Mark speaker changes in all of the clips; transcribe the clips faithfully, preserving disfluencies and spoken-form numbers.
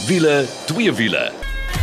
Speaker 1: Wiele, twee wiele.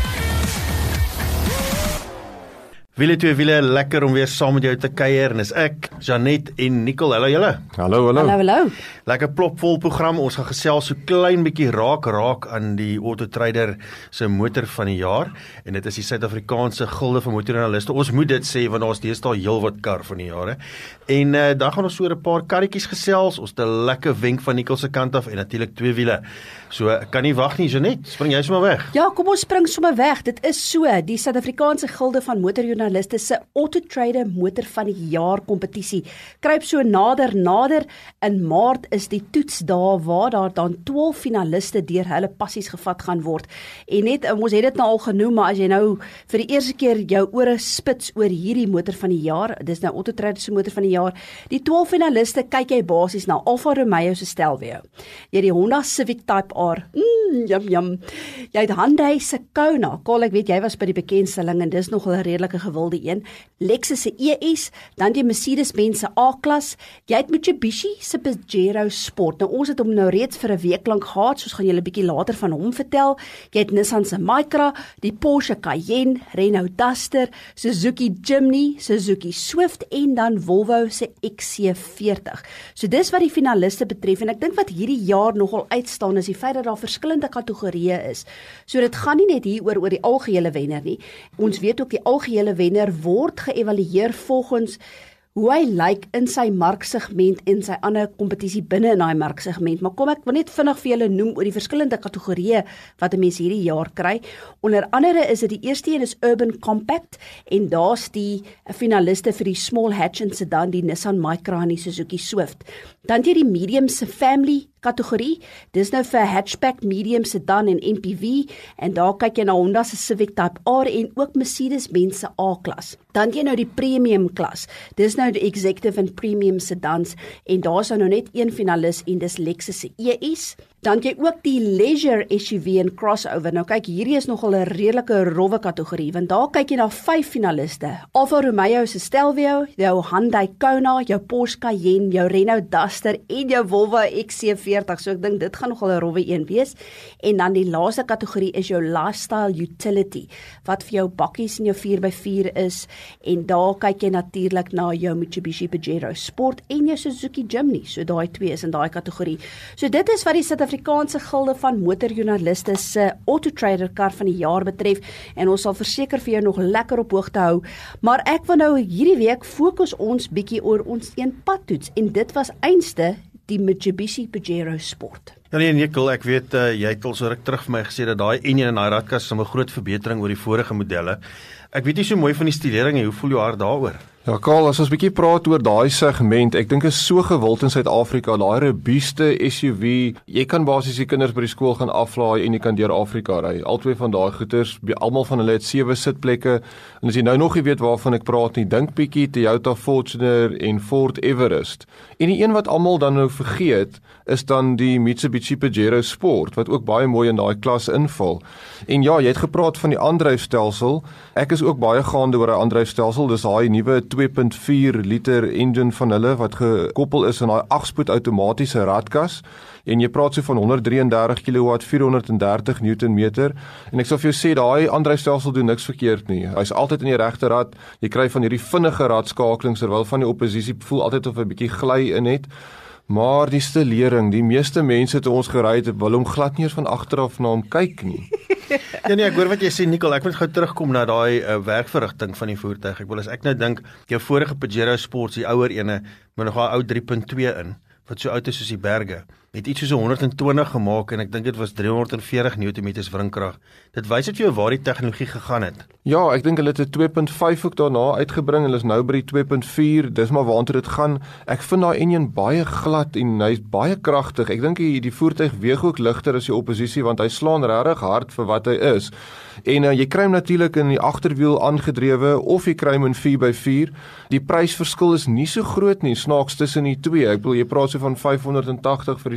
Speaker 2: Wiele twee wiele, lekker om weer saam met jou te kuier, en is ek, Janet en Nicole. Hallo julle.
Speaker 3: Hallo, hallo.
Speaker 4: Hallo, hallo.
Speaker 2: Lekker plopvol program. Ons gaan gesels so klein bietjie raak raak aan die Auto Trader se motor van die jaar, en dit is die Suid-Afrikaanse gilde van motorjoernaliste. Ons moet dit sê, want ons deesdae heel wat kar van die jaar, he. En uh, dan gaan ons so 'n paar karretjies gesels. Ons het 'n lekker wenk van Nicole se kant af, en natuurlik twee wiele. So, kan nie wag nie, Janet. Spring jy sommer weg?
Speaker 4: Ja, kom ons spring sommer weg. Dit is so, die Suid-Afrikaanse gilde van motorjoernaliste se Auto Trader motor van die jaar kompetisie kruip so nader nader. In Maart is die toetsdae waar daar dan twaalf finaliste deur hulle passies gevat gaan word. En net, ons het dit nou al genoem, maar as jy nou vir die eerste keer jou ore spits oor hierdie motor van die jaar, dis nou Auto Trader se motor van die jaar, die twaalf finaliste kyk jy basies na Alfa Romeo se Stelvio. Jy het die Honda Civic Type R, mm, jam jam. Jy het Hyundai se Kona, Kol, ek weet jy was by die bekendstelling en dis nogal 'n redelike gewilde een. Lexus se E S, dan die Mercedes-Benz se A-klas, jy het Mitsubishi se Pajero Sport. Nou ons het hom nou reeds vir 'n week lank gehad, soos gaan julle 'n bietjie later van hom vertel. Jy het Nissan se Micra, die Porsche Cayenne, Renault Duster, Suzuki Jimny, Suzuki Swift en dan Volvo se X C veertig. So dis wat die finaliste betref, en ek dink wat hierdie jaar nogal uitstaan is die feit dat daar verskillende kategorieë is. So dit gaan nie net hier oor oor die algehele wenner nie. Ons weet ook die algehele wenner word geëvalueer volgens hoe hy lyk in sy marksegment en sy ander kompetisie binne in daai marksegment. Maar kom ek wil net vinnig vir julle noem oor die verskillende kategorieë wat 'n mens hierdie jaar kry. Onder andere is dit die eerste een is Urban Compact, en daar's die finaliste vir die Small Hatch en Sedan, die Nissan Micra en die Suzuki Swift. Dan jy die Medium se Family kategorie, dis nou vir hatchback, medium, sedan en M P V, en daar kyk jy na Honda se Civic Type R en ook Mercedes-Benz se A-klas. Dan jy nou die premium klas, dis nou die executive en premium sedans, en daar is nou net een finalis en dis Lexus se E S. Dan jy ook die leisure S U V en crossover. Nou kyk, hierdie is nogal 'n redelike rowwe kategorie, want daar kyk jy na vyf finaliste. Alfa Romeo se Stelvio, jou Hyundai Kona, jou Porsche Cayenne, jou Renault Duster en jou Volvo X C veertig. So ek dink dit gaan nogal 'n rowwe een wees. En dan die laaste kategorie is jou lifestyle utility, wat vir jou bakkies en jou vier by vier is, en daar kyk jy natuurlik na jou Mitsubishi Pajero Sport en jou Suzuki Jimny. So daai twee is in daai kategorie. So dit is wat die Suid-Afrikaanse gilde van motorjoernaliste se Auto Trader kar van die jaar betref, en ons sal verseker vir jou nog lekker op hoogte hou. Maar ek wil nou hierdie week fokus ons bietjie oor ons een padtoets, en dit was einste die Mitsubishi Pajero Sport.
Speaker 2: Ja nee, Nicole, ek weet, uh, jy het al so ruk terug vir my gesê dat daai een in daai radkas is 'n groot verbetering oor die vorige modelle. Ek weet nie so mooi van die stilering nie, hoe voel jou hart daaroor?
Speaker 3: Ja, Karl, as ons bietjie praat oor daai segment, ek dink is so gewild in Suid-Afrika, daai robuuste S U V, jy kan basies die kinders by die skool gaan aflaai en jy kan deur Afrika ry. Albei van daai goeters, almal van hulle het sewe sitplekke, en as jy nou nog nie weet waarvan ek praat nie, dink bietjie Toyota Fortuner en Ford Everest. En die een wat almal dan nou vergeet, is dan die Mitsubishi Pajero Sport, wat ook baie mooi in daai klas inval. En ja, jy het gepraat van die aandryfstelsel. Ek is ook baie gaande oor 'n aandryfstelsel, dis daai nuwe twee punt vier liter engine van hulle wat gekoppel is aan daai agt-spoed outomatiese radkas, en jy praat so van honderd drie en dertig kilowatt, vierhonderd en dertig newtonmeter, en ek sal vir jou sê, daai aandryfstelsel doen niks verkeerd nie. Hy's altyd in die regte rad, jy kry van hierdie vinnige radskakelings, terwyl van die oppositie voel altyd of 'n bietjie gly in het. Maar die stilering, die meeste mense toe ons gery het, wil hom glad nie eens van agteraf na hom kyk nie.
Speaker 2: Ja nee, ek hoor wat jy sê, Nicole, ek moet gou terugkom na daai uh, werkverrigting van die voertuig. Ek wil as ek nou dink, jou vorige Pajero Sports, die ouer ene, met nog 'n ou drie punt twee in, wat so oud is soos die berge, het iets soos honderd en twintig gemaak, en ek dink dit was driehonderd en veertig newtonmeters wrinkrag. Dit wys dit vir jou waar die tegnologie gegaan het.
Speaker 3: Ja, ek dink hulle het 'n twee punt vyf ook daarna uitgebring, hulle is nou by die twee punt vier, dis maar waartoe dit gaan. Ek vind daai enjin baie glad en hy's baie kragtig. Ek dink die, die voertuig weeg ook ligter as die oppositie, want hy slaan regtig hard vir wat hy is. En uh, jy kry hom natuurlik in die agterwiel aangedrewe, of jy kry hom in vier by vier. Die prysverskil is nie so groot nie, snaaks tussen die twee. Ek bedoel, jy praat so van vyfhonderd en tagtig vir die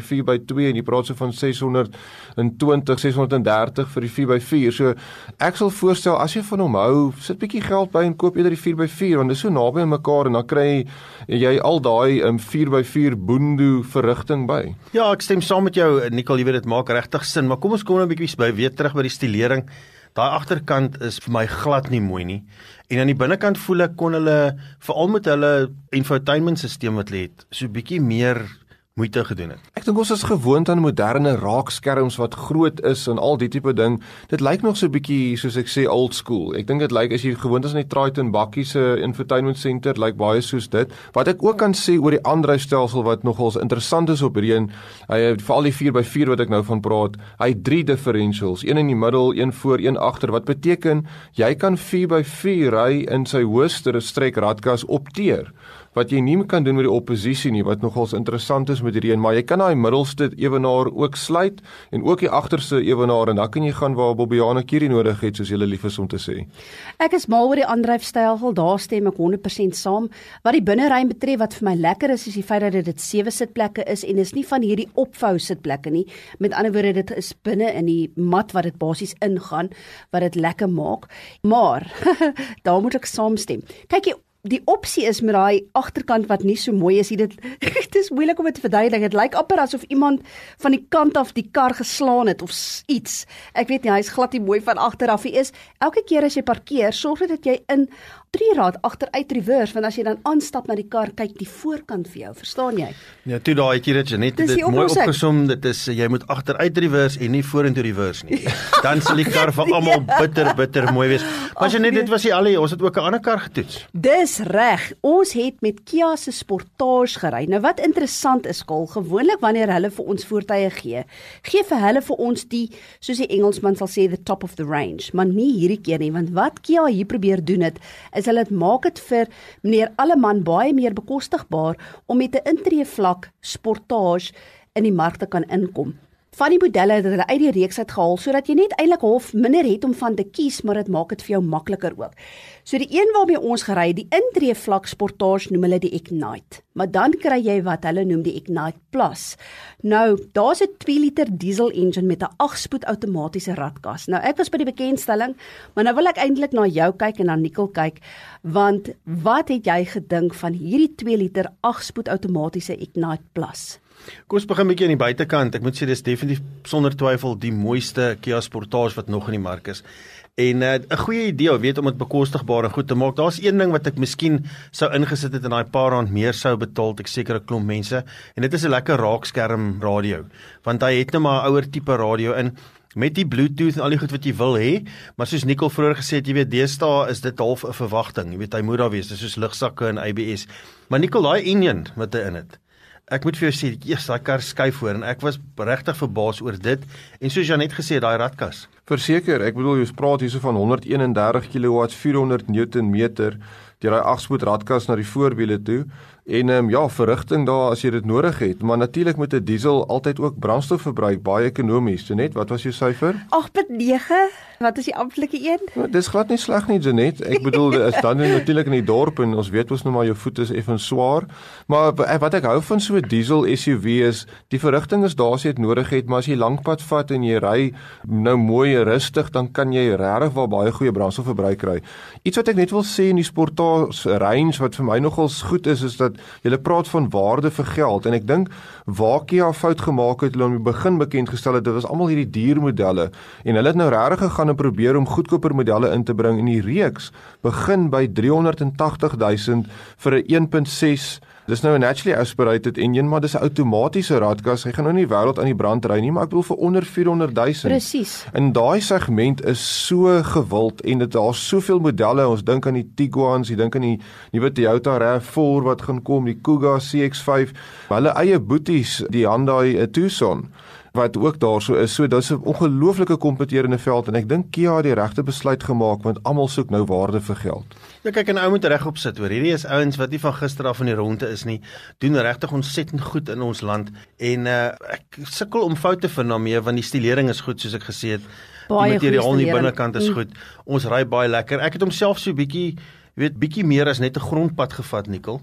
Speaker 3: vier by twee en jy praat so van ses honderd twintig, ses honderd dertig vir die vier by vier. So ek sal voorstel as jy van hom hou, sit bietjie geld by en koop eerder die vier by vier want dit is so naby aan mekaar en dan kry jy al daai um, vier by vier boendo verrigting by.
Speaker 2: Ja, ek stem saam met jou, Nicole, jy weet dit maak regtig sin, maar kom ons kom nou 'n bietjie by weer terug by die stilering. Daai agterkant is vir my glad nie mooi nie. En aan die binnekant voel ek kon hulle veral met hulle infotainment stelsel wat hulle het, so 'n bietjie meer moeite gedoen het.
Speaker 3: Ek dink ons is gewoond aan moderne raakskerms wat groot is en al die tipe ding. Dit lyk nog so 'n bietjie soos ek sê old school. Ek dink dit lyk as jy gewoond is aan die Triton bakkie se infotainment center, lyk baie soos dit. Wat ek ook kan sê oor die aandryfstelsel wat nogals interessant is op hierdie een, hy het veral die vier by vier wat ek nou van praat. Hy het drie differentials, een in die middel, een voor, een agter, wat beteken jy kan vier by vier ry in sy hoogste strek radkas opteer. Wat jy nie kan doen met die oppositie nie, wat nogals interessant is met hierdie een, maar jy kan daai middelste ewenaar ook sluit en ook die agterste ewenaar en dan kan jy gaan waar Bobbiana Curie nodig het, soos jy lief is om te sê.
Speaker 4: Ek is mal oor die aandryfstelsel, daar stem ek honderd persent saam. Wat die binneruim betref, wat vir my lekker is, is die feit dat dit sewe sitplekke is en is nie van hierdie opvou sitplekke nie. Met ander woorde, dit is binne in die mat wat dit basies ingaan, wat dit lekker maak. Maar daar moet ek saamstem. Kyk jy, die opsie is met daai agterkant wat nie so mooi is, dit dit is moeilik om dit te verduidelik. Dit lyk amper asof iemand van die kant af die kar geslaan het of iets. Ek weet nie, hy is glad nie mooi van agter af. Hy is elke keer as jy parkeer, sorg dat jy in drieraad agteruit reverse, want as jy dan aanstap na die kar, kyk die voorkant vir jou, verstaan jy?
Speaker 2: Ja, toe daai het jy dit net dit mooi opgesom, dit is jy moet agteruit reverse en nie vorentoe reverse nie. Dan sal die kar vir almal bitter bitter mooi wees. Maar as jy net dit was die al, ons het ook 'n ander kar getoets.
Speaker 4: Dis reg. Ons het met Kia se Sportage gery. Nou wat interessant is, Kol, gewoonlik wanneer hulle vir ons voertuie gee, gee vir hulle vir ons die, soos die Engelsman sal sê, the top of the range, maar nie hierdie keer nie, want wat Kia hier probeer doen het, is hulle het maak het vir meneer Alleman baie meer bekostigbaar om met 'n intree vlak Sportage in die mark te kan inkom. Van die modelle het hulle uit die reeks uit gehaal, sodat jy net eintlik half minder het om van te kies, maar dit maak dit vir jou makliker ook. So die een waarmee ons gery, die intree vlak Sportage noem hulle die Ignite, maar dan kry jy wat hulle noem die Ignite Plus. Nou, daar's 'n twee liter diesel engine met 'n agt spoed outomatiese radkas. Nou, ek was by die bekendstelling, maar nou wil ek eintlik na jou kyk en na Nicole kyk, want wat het jy gedink van hierdie twee liter agt spoed outomatiese Ignite Plus?
Speaker 2: Kom ons begin 'n bietjie aan die buitekant. Ek moet sê dis definitief sonder twyfel die mooiste Kia Sportage wat nog in die mark is. En 'n uh, goeie idee, weet om dit bekostigbaar en goed te maak. Daar's een ding wat ek miskien sou ingesit het en daai paar rand meer sou betaal, ek seker 'n klomp mense, en dit is 'n lekker raakskerm radio, want hy het net maar 'n ouer tipe radio in met die Bluetooth en al die goed wat jy wil hê, maar soos Nicole vroeër gesê het, jy weet, deesdae is dit half 'n verwagting. Jy weet, hy moet daar wees, dis soos lugsakke en A B S. Maar Nicole, daai engine wat hy in het, ek moet vir jou sê, eers daai kar skuif voor en ek was regtig verbaas oor dit. En soos jy net gesê het, daai radkas.
Speaker 3: Verseker, ek bedoel jy praat hierso van honderd eenendertig kilowatt, vierhonderd newtonmeter deur daai agt spoed radkas na die voorwiele toe. En um, ja, verrigting daar as jy dit nodig het, maar natuurlik met 'n diesel altyd ook brandstof verbruik, baie ekonomies. So net, wat was jou syfer?
Speaker 4: agt punt nege. Wat is die amptelike een?
Speaker 3: Nou, dis glad nie sleg nie, Janet. Ek bedoel, dit is dan natuurlik in die dorp en ons weet ons nou maar jou voet is effens swaar. Maar wat ek hou van so 'n diesel S U V is, die verrigting is daar as jy dit nodig het, maar as jy lank pad vat en jy ry nou mooi rustig, dan kan jy regtig wel baie goeie brandstofverbruik kry. Iets wat ek net wil sê in die Sportage range wat vir my nogals goed is, is dat jy praat van waarde vir geld en ek dink waar Kia fout gemaak het, hulle aan die begin bekend gestel het, dit was almal hierdie diermodelle en hulle het nou regtig gegaan en probeer om goedkoper modelle in te bring en die reeks begin by driehonderd agtig duisend vir 'n een punt ses. Dis nou 'n naturally aspirated engine, maar dis 'n outomatiese radkas. Hy gaan nou nie die wêreld aan die brand ry nie, maar ek bedoel vir onder vierhonderd duisend.
Speaker 4: Presies.
Speaker 3: En daai segment is so gewild en dit daar's soveel modelle. Ons dink aan die Tiguans, jy dink aan die nuwe Toyota RAV vier wat gaan kom, die Kuga C X vyf, hulle eie boeties, die Hyundai Tucson wat ook daar so is. So dis 'n ongelooflike kompeterende veld en ek dink Kia het die regte besluit gemaak want almal soek nou waarde vir geld.
Speaker 2: Ja, kyk, en ou moet regop sit hoor. Hierdie is ouens wat nie van gister af in die ronde is nie, doen regtig ontsettend goed in ons land en uh, ek sukkel om foute te vind daarmee want die stilering is goed soos ek gesê het. Die materiaal in die binnekant is goed. Ons ry baie lekker. Ek het homself so bietjie, weet, bietjie meer as net 'n grondpad gevat, Nicole.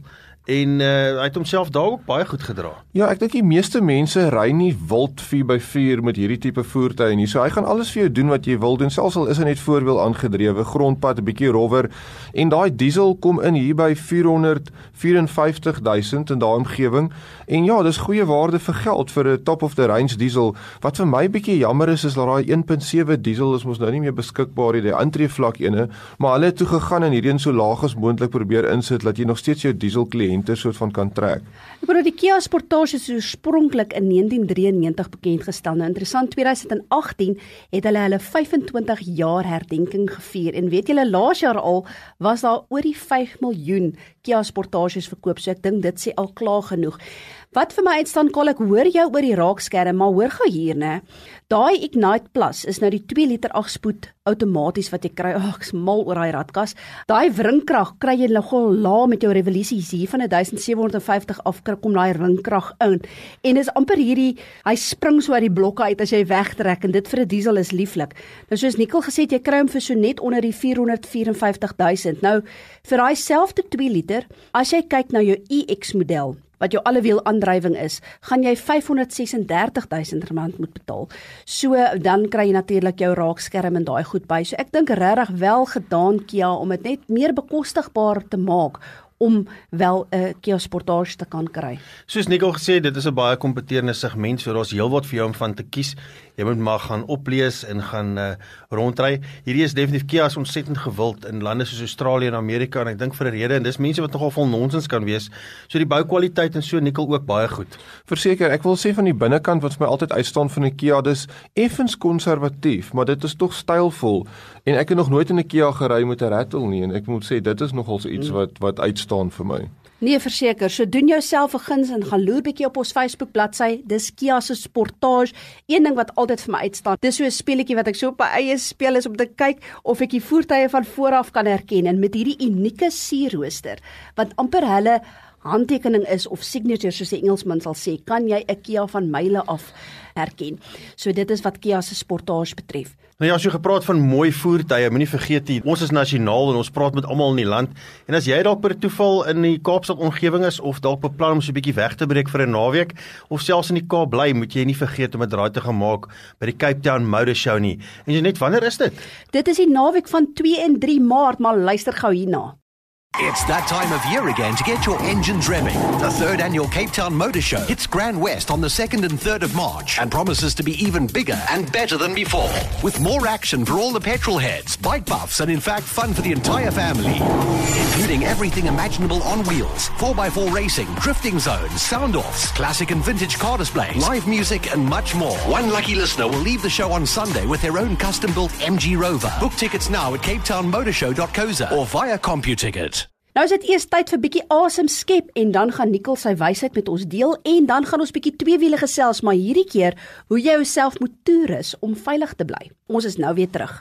Speaker 2: en uh, hy het homself daar ook baie goed gedra.
Speaker 3: Ja, ek dink die meeste mense ry nie wild vier by vier met hierdie tipe voertuie nie. So hy gaan alles vir jou doen wat jy wil doen, selfs al is hy net voorwiel aangedrewe, grondpad, 'n bietjie rowwer. En daai diesel kom in hier by vierhonderdvierenvyftig duisend in daai omgewing. En ja, dis goeie waarde vir geld vir 'n top of the range diesel. Wat vir my bietjie jammer is, is dat daai een punt sewe diesel is mos nou nie meer beskikbaar nie, die aantreevlak ene, maar hulle het toe gegaan en hierdie een so laag as moontlik probeer insit dat jy nog steeds jou diesel kliënte soort van kan trek.
Speaker 4: Ek bedoel die Kia Sportage is oorspronklik in negentien drieënnegentig bekend gestel. Nou interessant, tweeduisend agttien het hulle hulle vyfentwintig jaar herdenking gevier en weet julle, laas jaar al was daar oor die vyf miljoen Kia Sportages verkoop, so ek dink dit sê al klaar genoeg. Wat vir my uitstaan, Kol, ek hoor jou oor die raakskerm, maar hoor gou hier, né? Daai Ignite Plus is nou die twee liter agt spoed outomaties wat jy kry. Ag, oh, ek's mal oor daai radkas. Daai wringkrag kry jy nogal laag met jou revolusies hier van seventeen seventy-five af kom daai wringkrag in. En is amper hierdie, hy spring so uit die blokke uit as jy wegtrek en dit vir 'n diesel is lieflik. Nou soos Nicole gesê het, jy kry hom vir so net onder die vierhonderdvierenvyftig duisend. Nou vir daai selfde twee liter, as jy kyk na jou E X model, wat jou allewiel aandrywing is, gaan jy vyfhonderdsesendertig duisend rand moet betaal. So, dan kry jy natuurlik jou raakskerm en daai goed by. So ek dink regtig wel gedaan Kia om dit net meer bekostigbaar te maak om wel 'n uh, Kia Sportage te kan kry.
Speaker 2: Soos Nicole gesê, dit is 'n baie kompeterende segment, so daar's heelwat vir jou om van te kies. Jy moet maar gaan oplees en gaan uh, rondry. Hierdie is definitief Kia is ontsettend gewild in lande soos Australië en Amerika, en ek dink vir 'n rede, en dis mense wat nogal vol nonsens kan wees. So die boukwaliteit en so, Nicole, ook baie goed.
Speaker 3: Verseker, ek wil sê van die binnekant wat vir my altyd uitstaan van 'n Kia, dis effens konservatief, maar dit is tog stylvol. En ek het nog nooit in 'n Kia gery met 'n rattle nie, en ek moet sê dit is nogal so iets wat wat uitstaan vir my.
Speaker 4: Nee, verseker, so doen jouself 'n guns en gaan loer bietjie op ons Facebook bladsy. Dis Kia se Sportage. Een ding wat altyd vir my uitstaan, dis so 'n speletjie wat ek so op my eie speel is om te kyk of ek die voertuie van voor af kan herken, en met hierdie unieke sierrooster wat amper hulle handtekening is of signature soos die Engelsman sal sê, kan jy 'n Kia van myle af herken. So dit is wat Kia se Sportage betref.
Speaker 2: Nou ja, as jy gepraat van mooi voertuie, moenie vergeet nie, ons is nasionaal en ons praat met almal in die land. En as jy dalk per toeval in die Kaapstad omgewing is of dalk beplan om so 'n bietjie weg te breek vir 'n naweek of selfs in die Kaap bly, moet jy nie vergeet om 'n draai te gaan maak by die Cape Town Motor Show nie. En jy net, wanneer is dit?
Speaker 4: Dit is die naweek van twee en drie Maart, maar luister gou hierna.
Speaker 1: It's that time of year again to get your engines revving. The third annual Cape Town Motor Show hits Grand West on the second and third of March and promises to be even bigger and better than before. With more action for all the petrol heads, bike buffs, and in fact fun for the entire family. Including everything imaginable on wheels, four by four racing, drifting zones, sound-offs, classic and vintage car displays, live music and much more. One lucky listener will leave the show on Sunday with their own custom-built M G Rover. Book tickets now at cape town motor show dot co za or via CompuTicket.
Speaker 4: Nou is dit eers tyd vir bietjie asem skep, en dan gaan Nicole sy wysheid met ons deel, en dan gaan ons bietjie tweewiele gesels, maar hierdie keer hoe jy jouself moet toerus om veilig te bly. Ons is nou weer terug.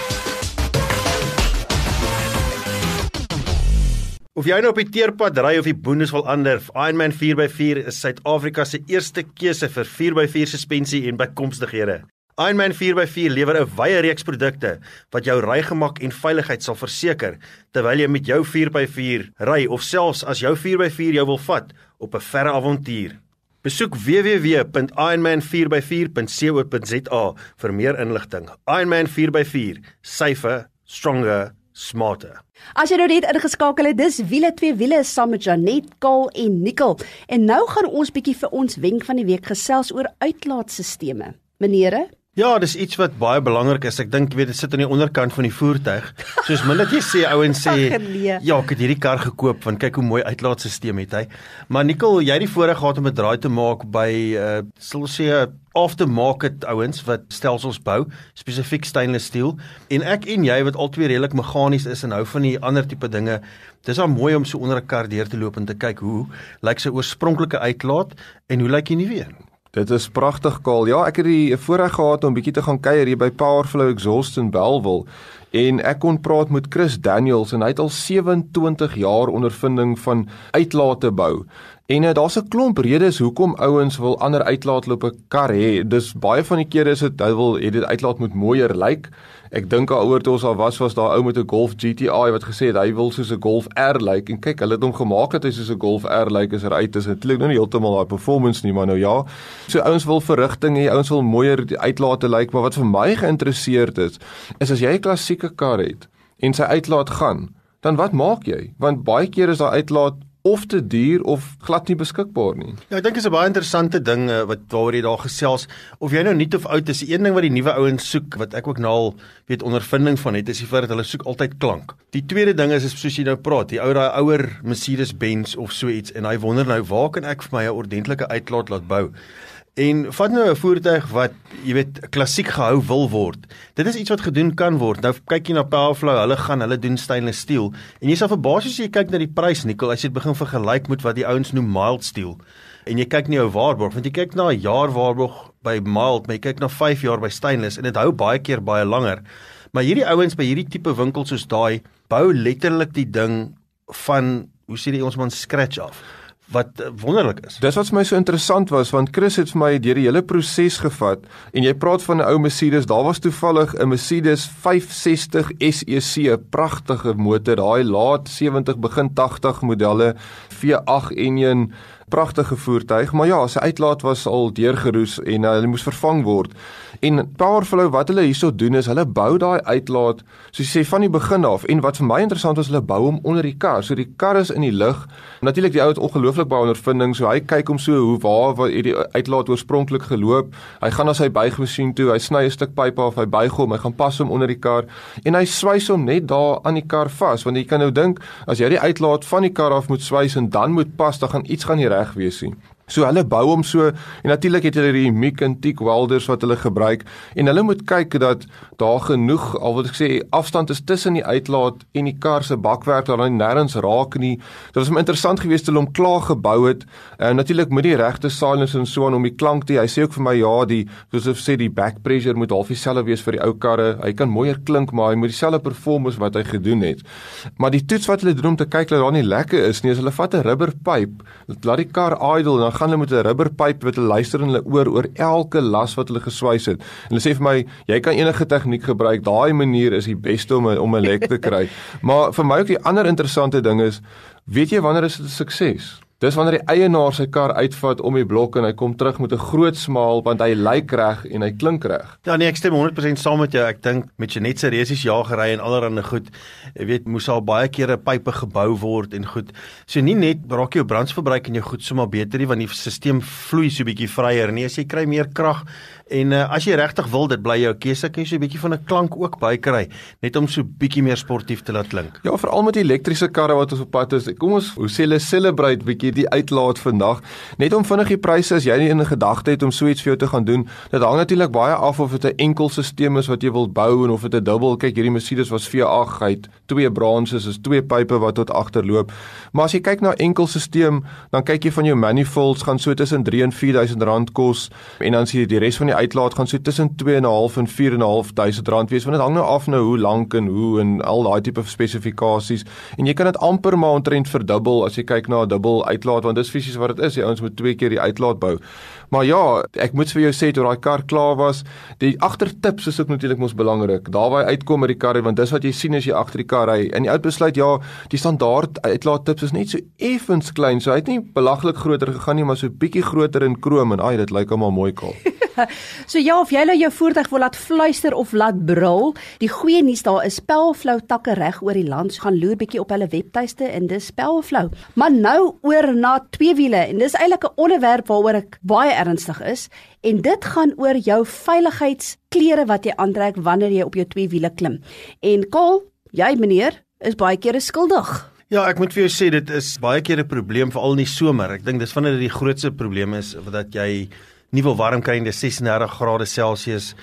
Speaker 2: Of jy nou op die teerpad ry of die boondes wil ander, Ironman vier by vier is Suid-Afrika se eerste keuse vir vier by vier suspensie en bykomstighede. Ironman vier by vier lewer 'n wye reeks produkte wat jou rygemak en veiligheid sal verseker terwyl jy met jou vier by vier ry of selfs as jou vier by vier jou wil vat op 'n verre avontuur. Besoek w w w punt ironman vier by vier punt co punt za vir meer inligting. Ironman vier by vier, safer, stronger, smarter.
Speaker 4: As jy nou net ingeskakel het, dis wiele twee wiele saam met Janet, Kol en Nicole. En nou gaan ons bietjie vir ons wenk van die week gesels oor uitlaatstelsels. Meneere,
Speaker 2: ja, dis iets wat baie belangrik is. Ek dink, jy weet, dit sit aan die onderkant van die voertuig. Soos min dat jy sê, ouens sê,
Speaker 4: Ach, nee.
Speaker 2: ja, ek het hierdie kar gekoop, want kyk hoe mooi uitlaatstelsel het hy. Maar Nicole, jy het die voorreg gehad om 'n draai te maak by, uh, sal ons sê, aftermarket ouens wat stelsels bou, spesifiek stainless steel. En ek en jy wat albei redelik meganies is en hou van die ander tipe dinge, dis al mooi om so onder 'n kar deur te loop en te kyk hoe lyk sy oorspronklike uitlaat en hoe lyk hy nie weer.
Speaker 3: Dit is pragtig, Kaal. Ja, ek het die voorreg gehad om bietjie te gaan kuier hier by Powerflow Exhaust in Bellville. En ek kon praat met Chris Daniels en hy het al sewe-en-twintig jaar ondervinding van uitlate bou. En uh, daar's 'n klomp redes hoekom ouens wil ander uitlaatlope kar hê. Dis baie van die kere is dit hy wil hê dit uitlaat moet mooier lyk. Ek dink daaroor toe ons al was was daar ou met 'n Golf G T I wat gesê het hy wil soos 'n Golf R lyk en kyk hulle het hom gemaak dat hy soos 'n Golf R lyk as hy uit is. Dit klink nou nie heeltemal daai performance nie, maar nou ja. So ouens wil verrigting hê, ouens wil mooier die uitlaate lyk, maar wat vir my geïnteresseerd is, is as jy 'n klassieke kar het en sy uitlaat gaan, dan wat maak jy? Want baie keer is daai uitlaat of te duur of glad nie beskikbaar nie.
Speaker 2: Ja, ek dink dit is 'n baie interessante ding uh, wat waaroor jy daar gesels. Of jy nou nuut of oud is, een ding wat die nuwe ouens soek, wat ek ook nou al weet ondervinding van het, is die feit dat hulle soek altyd klank. Die tweede ding is, is soos jy nou praat, die ou daai ouer Mercedes-Benz of so iets en hy wonder nou waar kan ek vir my 'n ordentlike uitlaat laat bou? En vat nou 'n voertuig wat, jy weet, klassiek gehou wil word. Dit is iets wat gedoen kan word. Nou kyk jy na Powerflow, hulle gaan, hulle doen stainless steel. En jy sal verbaas as jy kyk na die prys, Nicole, as jy dit begin vergelyk met wat die ouens noem mild steel. En jy kyk nie jou waarborg, want jy kyk na 'n jaar waarborg by mild, maar jy kyk na vyf jaar by stainless en dit hou baie keer baie langer. Maar hierdie ouens by hierdie tipe winkels soos daai bou letterlik die ding van, hoe sê die ons man, scratch af. Wat wonderlik is.
Speaker 3: Dis wat vir my so interessant was, want Chris het vir my deur die hele proses gevat, en jy praat van 'n ou Mercedes, daar was toevallig 'n Mercedes vyf sestig S E C, 'n pragtige motor, daai laat sewentig begin tagtig modelle, V agt enjin, pragtige voertuig, maar ja, sy uitlaat was al deurgeroes en uh, hulle moes vervang word. En Powerflow, wat hulle hierso doen is, hulle bou daai uitlaat, soos jy sê, van die begin af, en wat vir my interessant was, hulle bou hom onder die kar, so die kar is in die lug, natuurlik die ou het ongelooflik baie ondervinding, so hy kyk hom so, hoe waar, waar die uitlaat oorspronklik geloop, hy gaan na sy buigmasjien toe, hy sny 'n stuk pyp af, hy buig hom, hy gaan pas hom onder die kar, en hy swys hom net daar aan die kar vas, want jy kan nou dink, as jy die uitlaat van die kar af moet swys en dan moet pas, dan gaan iets gaan nie reg wees nie. So hulle bou hom so, en natuurlik het hulle die Miek en Teak welders wat hulle gebruik, en hulle moet kyk dat daar genoeg, al wat ek sê, afstand is tussen die uitlaat en die kar se bakwerk, dat hulle nêrens raak nie. Dit was interessant geweest toe hulle hom klaar gebou het, en natuurlik met die regte silence en so aan om die klank te, hy sê ook vir my, ja, die, soos hy sê, die back pressure moet half dieselfde wees vir die ou karre, hy kan mooier klink, maar hy moet dieselfde performance wat hy gedoen het. Maar die toets wat hulle doen om te kyk dat daar nie lekke is nie, is hulle vat 'n rubberpyp, laat die kar idle, en dan gaan hulle met 'n rubberpyp wat hulle luister in hulle oor oor elke las wat hulle geswys het. En hulle sê vir my, jy kan enige tegniek gebruik, daai manier is die beste om 'n om 'n lek te kry. Maar vir my ook die ander interessante ding is, weet jy wanneer is dit 'n sukses? Dis wanneer die eienaar sy kar uitvat om die blok en hy kom terug met 'n groot smaal want hy lyk reg en hy klink reg.
Speaker 2: Ja nee, ek stem honderd persent saam met jou. Ek dink met Jeanette se resies jagery en allerhande goed, jy weet, moes al baie kere pype gebou word en goed. So nie net raak jou brandverbruik en jou goed sommer beter nie, want die stelsel vloei so 'n bietjie vryer nie, as jy kry meer krag. En uh, as jy regtig wil, dit bly jou keuse, kan jy so 'n bietjie van 'n klank ook bykry, net om so 'n bietjie meer sportief te laat klink.
Speaker 3: Ja, veral met die elektriese karre wat ons op pad is. Kom ons, hoe sê hulle, celebrate bietjie die uitlaat vandag. Net om vinnig die pryse, as jy nie in 'n gedagte het om so iets vir jou te gaan doen, dit hang natuurlik baie af of dit 'n enkel stelsel is wat jy wil bou en of dit 'n dubbel. Kyk, hierdie Mercedes was V agt, hy het twee branches, is twee pype wat tot agter loop. Maar as jy kyk na enkel stelsel, dan kyk jy van jou manifolds gaan so tussen drie en vier duisend rand kos, en dan sien jy die res van die uitlaat gaan so tussen twee en 'n half en vier en 'n half duisend rand wees, want dit hang nou af nou hoe lank en hoe en al daai tipe spesifikasies, en jy kan dit amper maar omtrent verdubbel as jy kyk na 'n dubbel uitlaat, want dis fisies wat dit is, die ouens moet twee keer die uitlaat bou. Maar ja, ek moet vir jou sê, toe daai kar klaar was, die agtertips is ook natuurlik mos belangrik, daar waar hy uitkom met die kar, want dis wat jy sien as jy agter die kar ry, en die ou besluit, ja, die standaard uitlaattips is net so effens klein, so hy het nie belaglik groter gegaan nie, maar so bietjie groter in krom, en ai, dit lyk almal mooi kaal.
Speaker 4: So ja, of jy nou jou voertuig wil laat fluister of laat brul, die goeie nuus, daar is Powerflow takke reg oor die land, so gaan loer bietjie op hulle webtuiste en dis Powerflow. Maar nou oor na tweewiele, en dis eintlik 'n onderwerp waaroor ek baie ernstig is, en dit gaan oor jou veiligheidsklere wat jy aantrek wanneer jy op jou tweewiele klim. En Kol, jy meneer, is baie kere skuldig.
Speaker 2: Ja, ek moet vir jou sê, dit is baie keer 'n probleem, veral in die somer. Ek dink dis wanneer dit die grootste probleem is, dat jy nie wil warm kry in die ses en dertig grade Celsius.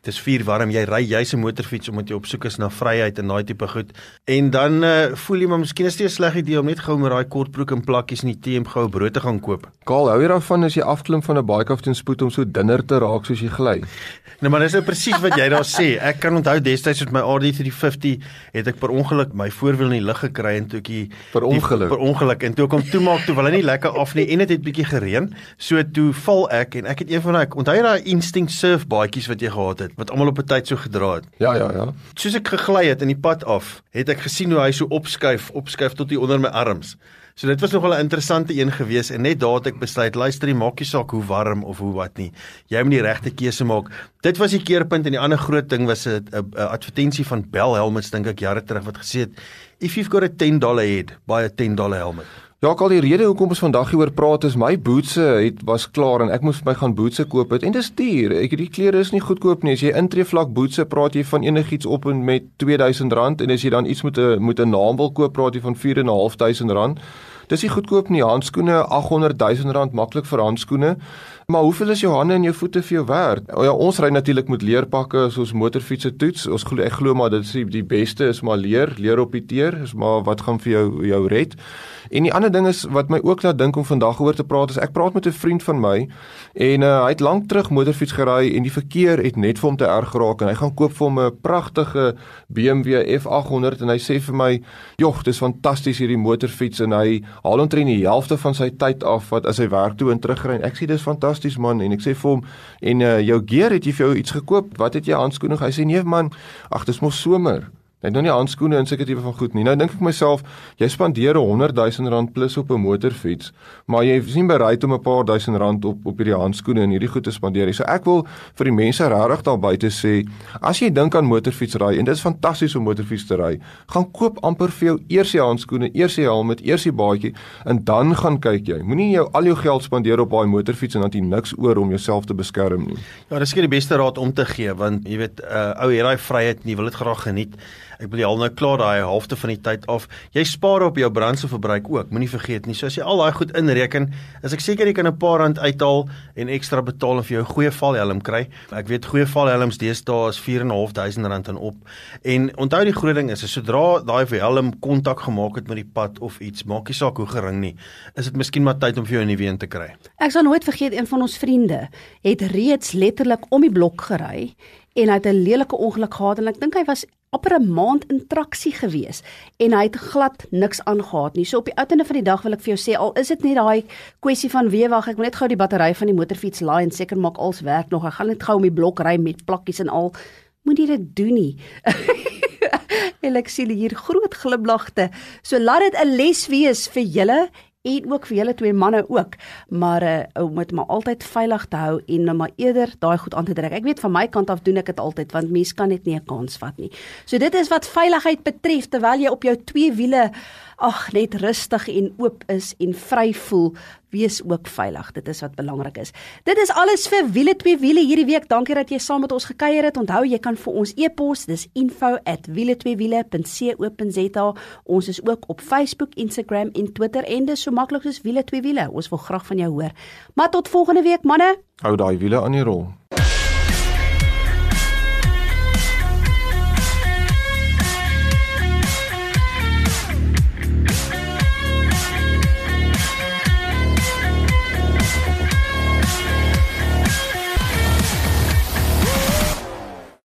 Speaker 2: dis vier warm, jy ry jy's 'n motorfiets omdat jy op soek is na vryheid en daai tipe goed. En dan uh, voel jy maar miskien is dit 'n sleg idee om net gou met daai kortbroek en plakkies in die tee en gou brood te gaan koop.
Speaker 3: Kaal, hou jy daarvan as jy afklim van 'n bike af teen spoed om so dunner te raak soos jy gly?
Speaker 2: Nou maar dis nou presies wat jy daar sê. Ek kan onthou destyds met my R D drie vyftig het ek per ongeluk my voorwiel in die lug gekry en toe ek die
Speaker 3: per ongeluk
Speaker 2: per ongeluk en toe ek hom toemaak toe wil hy nie lekker af nie en dit het, het bietjie gereën. So toe val ek en ek het een van daai onthou jy daai Instinct surf baadjies wat jy gehad het wat almal op 'n tyd so gedra het.
Speaker 3: Ja ja ja.
Speaker 2: Soos ek gegly het in die pad af, het ek gesien hoe hy so opskuif, opskuif tot hier onder my arms. So dit was nogal 'n interessante een gewees en net daar het ek besluit, luister, maak nie saak hoe warm of hoe wat nie. Jy moet die regte keuse maak. Dit was die keerpunt en die ander groot ding was 'n advertensie van Bell Helmets dink ek jare terug wat gesê het, if you've got a ten dollar head, buy a ten dollar helmet.
Speaker 3: Ja, ek al die rede hoekom ons vandag hieroor praat is my bootse het was klaar en ek moes my gaan bootse koop het en dis duur. Ek die klere is nie goedkoop nie. As jy intree vlak bootse praat jy van enigiets op en met twee duisend rand en as jy dan iets met 'n met 'n naam wil koop praat jy van vier en 'n half duisend rand. Dis nie goedkoop nie. Handskoene aghonderd duisend rand maklik vir handskoene. Maar hoeveel is jou hande en jou voete vir jou werd? O ja, ons ry natuurlik met leerpakke soos motorfietsse toets. Ons glo ek glo maar dit is die, die beste is maar leer, leer op die teer, is maar wat gaan vir jou jou red. En die ander ding is wat my ook laat dink om vandag oor te praat is ek praat met 'n vriend van my en uh, hy het lank terug motorfiets gery en die verkeer het net vir hom te erg geraak en hy gaan koop vir hom 'n pragtige B M W F agthonderd en hy sê vir my, "Jog, dis fantasties hierdie motorfiets" en hy haal omtrent die helfte van sy tyd af wat as hy werk toe en terugry. En ek sê dis fantasties man en ek sê vir hom, "En uh, jou gear het jy vir jou iets gekoop? Wat het jy handskoene?" Hy sê, "Nee man, ag dis mos somer." Hy het nou nie handskoene en sulke tipe van goed nie. Nou dink ek myself, jy spandeer honderd duisend rand plus op 'n motorfiets, maar jy is nie bereid om 'n paar duisend rand op op hierdie handskoene en hierdie goed te spandeer. So ek wil vir die mense regtig daar buite sê, as jy dink aan motorfietsry en dit is fantasties om motorfiets te ry, gaan koop amper vir jou eers die handskoene, eers die helm, eers die baadjie en dan gaan kyk jy. Moenie jou al jou geld spandeer op daai motorfiets en dan jy niks oor om jouself te beskerm nie.
Speaker 2: Ja, dis seker die beste raad om te gee want jy weet, uh, ou het daai vryheid nie, wil dit graag geniet. Ek wil jy al nou klaar daai halfte van die tyd af. Jy spaar op jou brandstofverbruik ook, moenie vergeet nie. So as jy al daai goed inreken, is ek seker jy kan 'n paar rand uithaal en ekstra betaal en vir jou 'n goeie valhelm kry. Ek weet goeie valhelms deesdae is vier en 'n half duisend rand en op. En onthou die groot ding is, is sodra daai helm kontak gemaak het met die pad of iets, maak nie saak hoe gering nie, is dit miskien maar tyd om vir jou 'n nuwe een te kry.
Speaker 4: Ek sal nooit vergeet, een van ons vriende het reeds letterlik om die blok gery en hy het 'n lelike ongeluk gehad en ek dink hy was amper 'n maand in traksie gewees en hy het glad niks aangehad nie. So op die uiteinde van die dag wil ek vir jou sê, al is dit net daai kwessie van wee wag, ek moet net gou die battery van die motorfiets laai en seker maak alles werk nog. Ek gaan net gou om die blok ry met plakkies en al. Moet jy dit doen nie. En ek sien hier groot glimlagte. So laat dit 'n les wees vir julle en ook vir julle twee manne ook, maar uh, om dit maar altyd veilig te hou en nou maar eerder daai goed aan te trek. Ek weet van my kant af doen ek dit altyd, want mens kan net nie 'n kans vat nie. So dit is wat veiligheid betref, terwyl jy op jou twee wiele ag net rustig en oop is en vry voel, wees ook veilig. Dit is wat belangrik is. Dit is alles vir Wiele twee Wiele hierdie week. Dankie dat jy saam met ons gekuier het. Onthou, jy kan vir ons e-pos, dis info at wiele twee wiele punt co punt za. Ons is ook op Facebook, Instagram en Twitter en dis so maklik soos Wiele twee Wiele. Ons wil graag van jou hoor. Maar tot volgende week, manne.
Speaker 3: Hou daai wiele aan die rol.